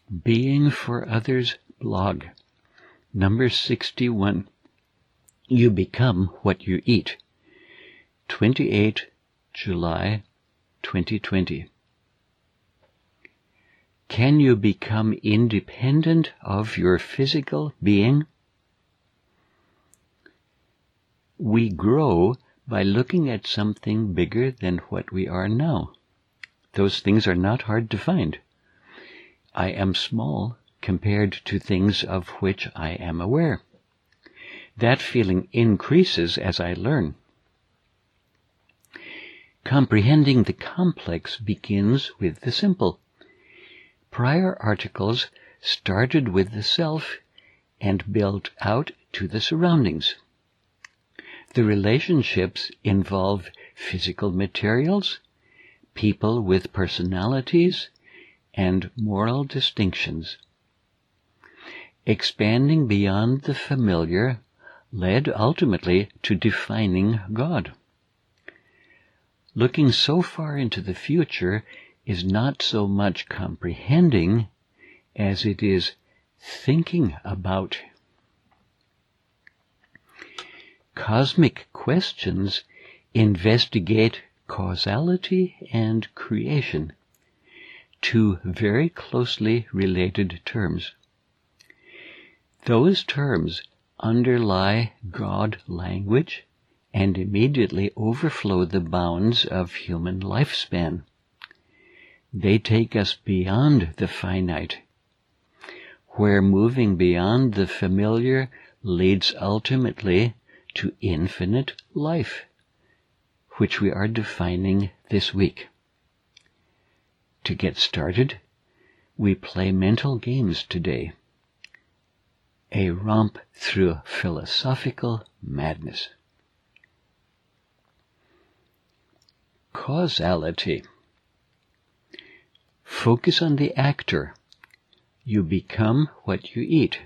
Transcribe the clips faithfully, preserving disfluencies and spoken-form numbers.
Being for Others blog, number sixty-one. You become what you eat. twenty-eighth July, twenty twenty. Can you become independent of your physical being? We grow by looking at something bigger than what we are now. Those things are not hard to find. I am small compared to things of which I am aware. That feeling increases as I learn. Comprehending the complex begins with the simple. Prior articles started with the self and built out to the surroundings. The relationships involve physical materials, people with personalities, and moral distinctions. Expanding beyond the familiar led ultimately to defining God. Looking so far into the future is not so much comprehending as it is thinking about. Cosmic questions investigate causality and creation, two very closely related terms. Those terms underlie God language and immediately overflow the bounds of human lifespan. They take us beyond the finite, where moving beyond the familiar leads ultimately to infinite life, which we are defining this week. To get started, we play mental games today. A romp through philosophical madness. Causality. Focus on the actor. You become what you eat.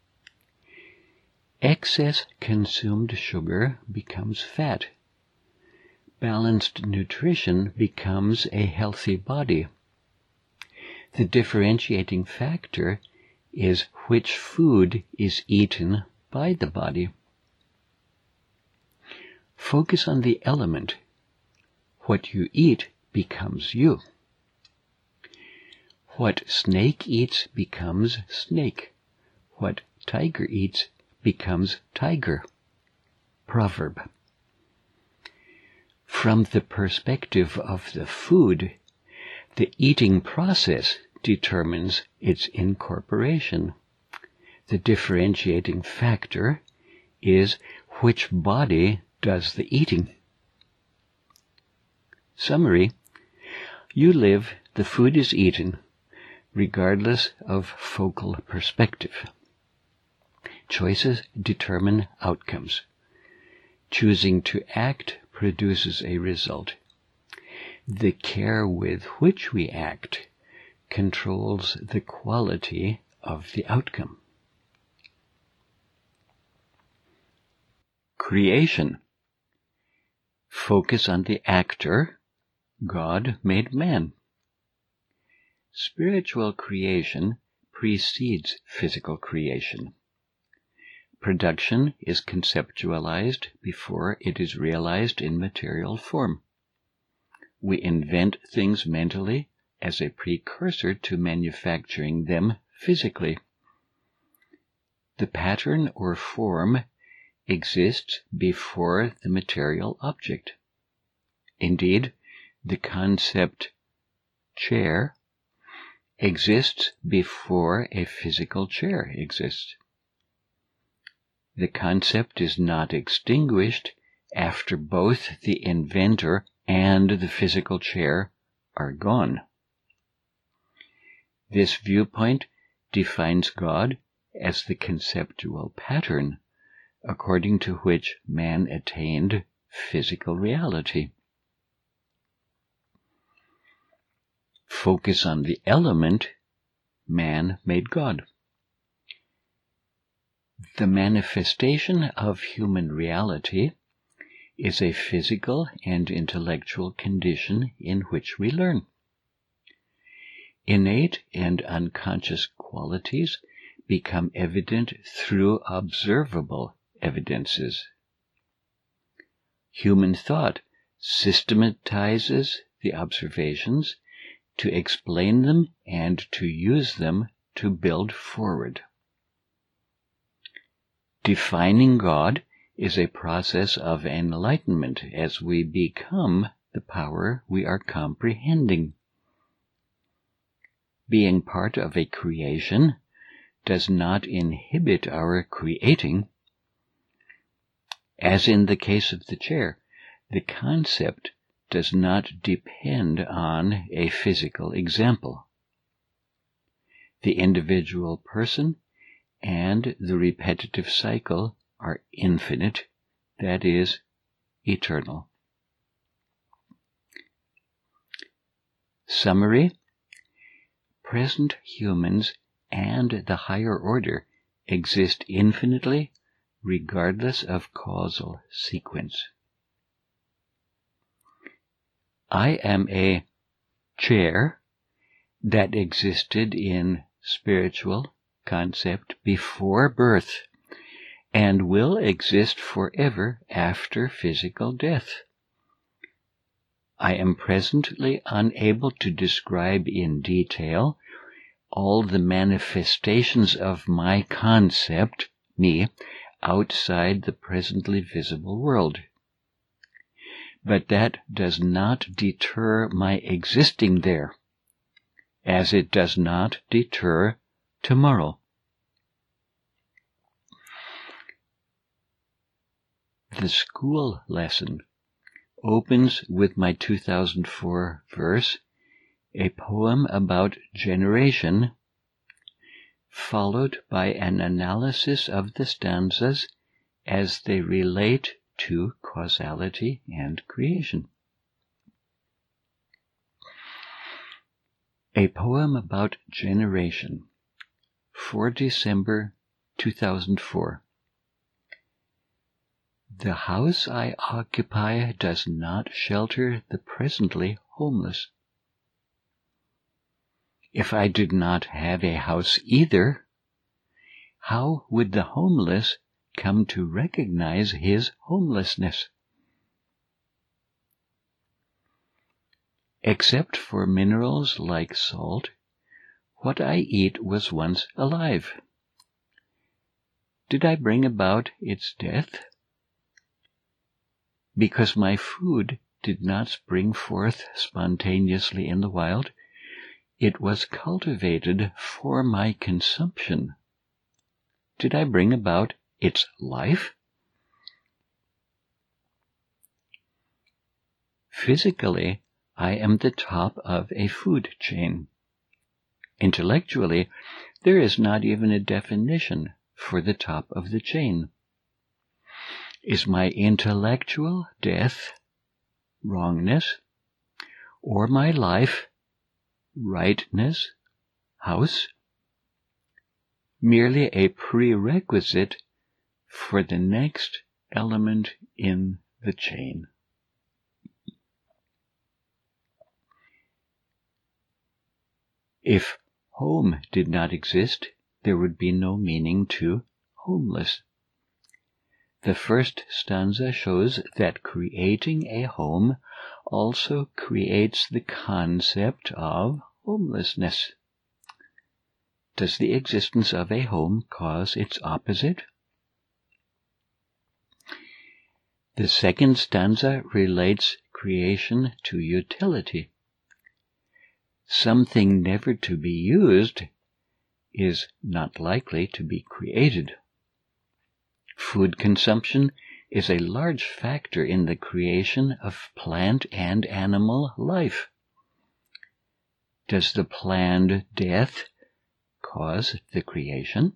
Excess consumed sugar becomes fat. Balanced nutrition becomes a healthy body. The differentiating factor is which food is eaten by the body. Focus on the element. What you eat becomes you. What snake eats becomes snake. What tiger eats becomes tiger. Proverb. From the perspective of the food, the eating process determines its incorporation. The differentiating factor is which body does the eating. Summary. You live, the food is eaten, regardless of focal perspective. Choices determine outcomes. Choosing to act produces a result. The care with which we act controls the quality of the outcome. Creation. Focus on the actor. God made man. Spiritual creation precedes physical creation. Production is conceptualized before it is realized in material form. We invent things mentally as a precursor to manufacturing them physically. The pattern or form exists before the material object. Indeed, the concept chair exists before a physical chair exists. The concept is not extinguished after both the inventor and the physical chair are gone. This viewpoint defines God as the conceptual pattern according to which man attained physical reality. Focus on the element. Man made God. The manifestation of human reality is a physical and intellectual condition in which we learn. Innate and unconscious qualities become evident through observable evidences. Human thought systematizes the observations to explain them and to use them to build forward. Defining God is a process of enlightenment as we become the power we are comprehending. Being part of a creation does not inhibit our creating. As in the case of the chair, the concept does not depend on a physical example. The individual person and the repetitive cycle are infinite, that is, eternal. Summary: present humans and the higher order exist infinitely, regardless of causal sequence. I am a chair that existed in spiritual concept before birth and will exist forever after physical death. I am presently unable to describe in detail all the manifestations of my concept, me, outside the presently visible world. But that does not deter my existing there, as it does not deter tomorrow. The school lesson opens with my two thousand four verse, a poem about generation, followed by an analysis of the stanzas as they relate to causality and creation. A poem about generation, for December two thousand four. The house I occupy does not shelter the presently homeless. If I did not have a house either, how would the homeless come to recognize his homelessness? Except for minerals like salt, what I eat was once alive. Did I bring about its death? Because my food did not spring forth spontaneously in the wild, it was cultivated for my consumption. Did I bring about its life? Physically, I am the top of a food chain. Intellectually, there is not even a definition for the top of the chain. Is my intellectual death wrongness, or my life rightness, house, merely a prerequisite for the next element in the chain? If home did not exist, there would be no meaning to homeless. The first stanza shows that creating a home also creates the concept of homelessness. Does the existence of a home cause its opposite? The second stanza relates creation to utility. Something never to be used is not likely to be created. Food consumption is a large factor in the creation of plant and animal life. Does the planned death cause the creation?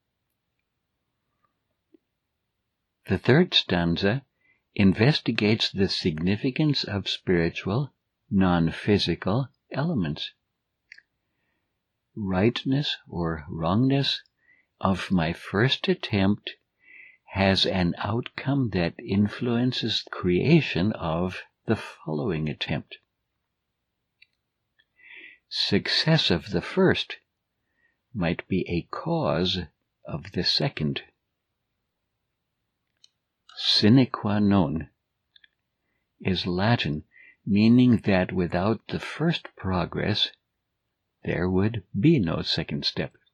The third stanza investigates the significance of spiritual, non-physical elements. Rightness or wrongness of my first attempt has an outcome that influences the creation of the following attempt. Success of the first might be a cause of the second. Sine qua non is Latin, meaning that without the first progress, there would be no second step.